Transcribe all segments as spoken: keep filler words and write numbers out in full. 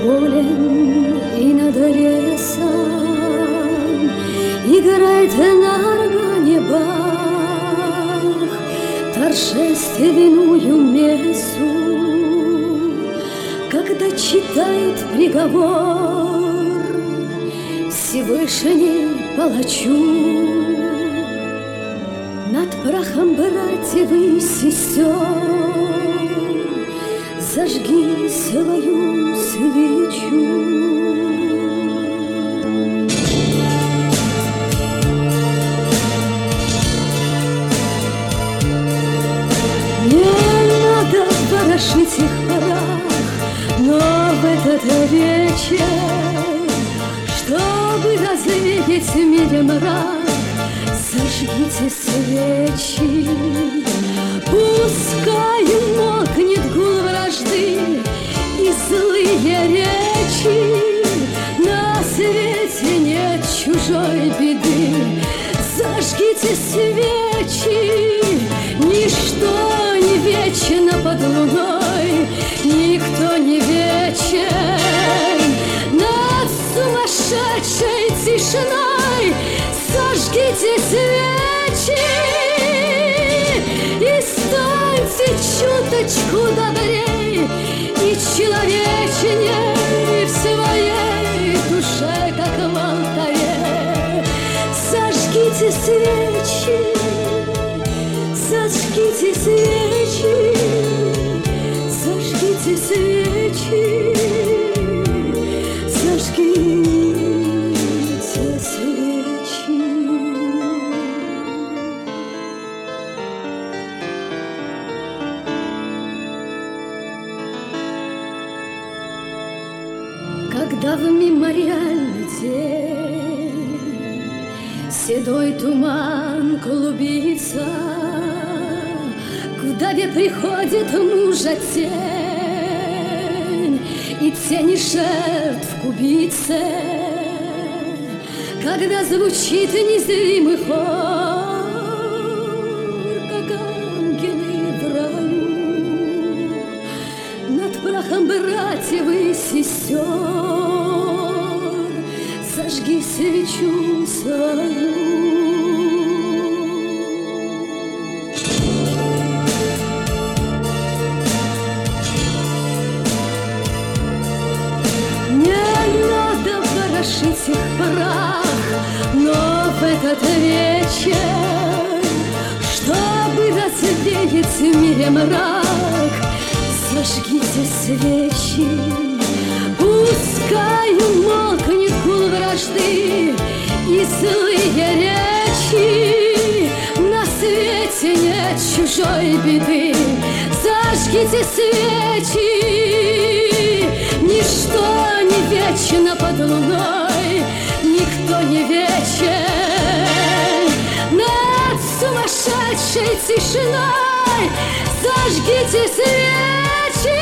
полем и над лесом играет на органе Бах торжественную мессу, когда читает приговор Всевышний палачу над прахом братьев и сестер. Зажги свою свечу. Не надо ворошить их прах, но в этот вечер, чтобы развеять в мире мрак, зажгите свечи. Пускай мокнет гул вражды и злые речи, на свете нет чужой беды. Зажгите свечи, ничто не вечно под луной, никто не вечен. Над сумасшедшей тишиной зажгите свечи и станьте чуточку добрей и человечней в своей душе, как в алтаре. Зажгите свечи, зажгите свечи, зажгите свечи, зажгите свечи. Когда в мемориальный день седой туман клубится, куда где приходит мужа тень и тени жертв кубицы, когда звучит незримый хор, как ангелы в раю, над прахом братьев и сестер зажги свечу свою. Ворошить их прах, но в этот вечер, чтобы развеять в мире мрак, зажгите свечи. Пускай умолкнет гул вражды и злые речи, на свете нет чужой беды. Зажгите свечи, ничто не вечно под луной, никто не вечен. Над сумасшедшей тишиной зажгите свечи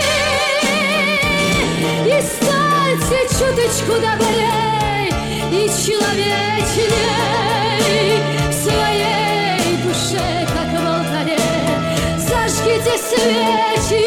и станьте чуточку добрей и человечней в своей душе, как в алтаре. Зажгите свечи.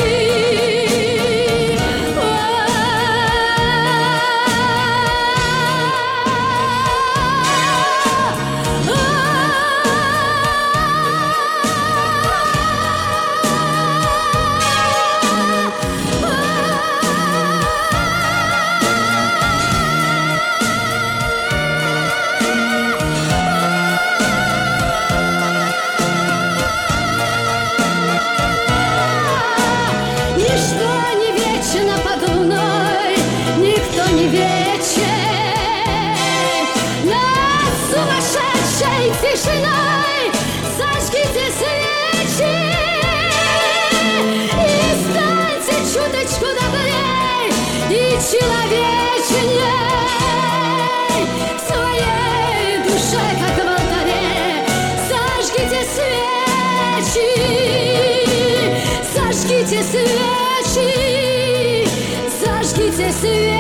Тишиной зажгите свечи и станьте чуточку добрей и человечней в своей душе, как в алтаре. Зажгите свечи, зажгите свечи, зажгите свечи.